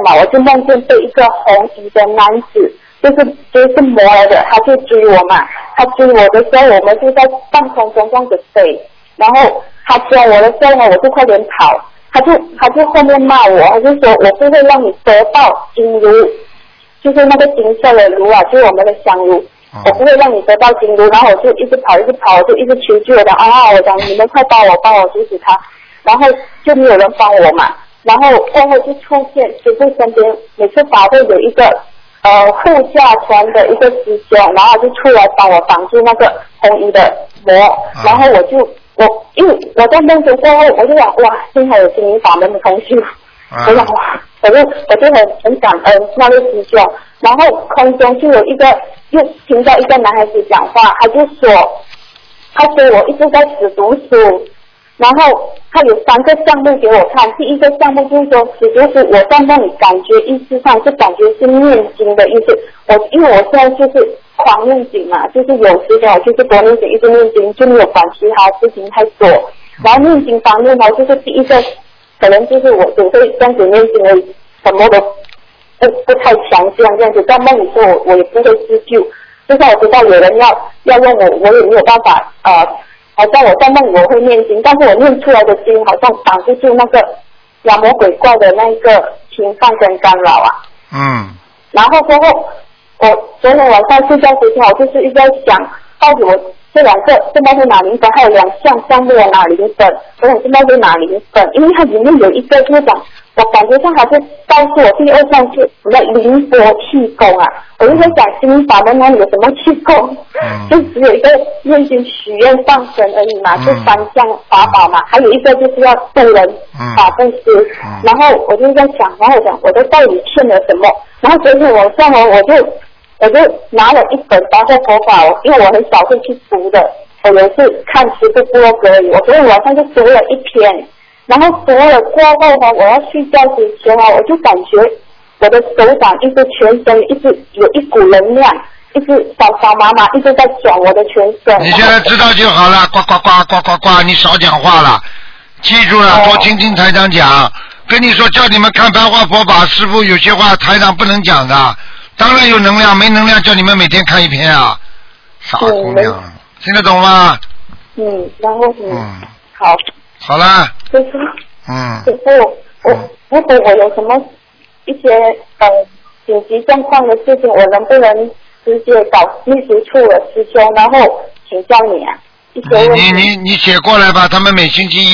嘛，我就梦见被一个红衣的男子，就是魔来的，他就追我嘛。他追我的时候，我们就在半空中这样子飞，然后他追我的时候呢，我就快点跑。他就后面骂我，他就说我不会让你得到金炉，就是那个金色的炉啊，就是我们的香炉。我不会让你得到金炉，然后我就一直跑，我就一直求救的啊！我讲你们快帮我阻止他，然后就没有人帮我嘛。然后过后就出现师父身边，每次法会有一个护驾船的一个师兄，然后就出来帮我挡住那个红衣的魔，然后因为我在梦中过后，我就想哇，幸好有心灵法门的同学，我想哇，我就很感恩那位师兄。然后空中就有又听到一个男孩子讲话，他说我一直在死读书，然后他有3个项目给我看。第一个项目就是说死读书，我在梦里感觉意识上就感觉是念经的意思。因为我现在就是狂念经嘛，就是有时间我就是多念经，一直念经，就没有管其他事情太多。然后念经方面呢，就是第一个可能就是我只会这样子念经而已，什么都不太强这样子，在梦里说我也不会自救，就算我知道有人要用我也没有办法好像我在梦里我会念经，但是我念出来的经好像挡不住那个妖魔鬼怪的那个侵犯跟干扰啊。然后过后我昨天晚上睡觉之前，我就是一直在想，到底我这2个现在是哪0分，还有2项目的哪0分，我想现在是哪0分，因为它里面有一个就是讲，我感觉上还是告诉我第2项是什么灵波气功啊，我就在想心灵法门哪里有什么气功，就只有一个念经许愿放生而已嘛，就3项法宝嘛，还有一个就是要渡人法布施，然后我就在想，然后我想我的到底欠了什么，然后昨天晚上我就拿了一本八卦佛法，因为我很少会去读的，我有一次看10个部落格而已，我昨天晚上就读了1篇，然后读了过后呢，我要睡觉之前我就感觉我的手掌一直全身一直有一股能量，一直小麻一直在转我的全身。 你现在知道就好了，呱呱呱呱呱呱，你少讲话了，记住了，多听听台长讲。跟你说，叫你们看白话佛法，师父有些话台长不能讲的。当然有能量，没能量叫你们每天看1篇啊，傻姑娘，听得懂吗？ 然后好了。师父，如果我有什么一些紧急状况的事情，我能不能直接找秘书处的师兄，然后请教你啊？一些问题。 你写过来吧，他们每星期一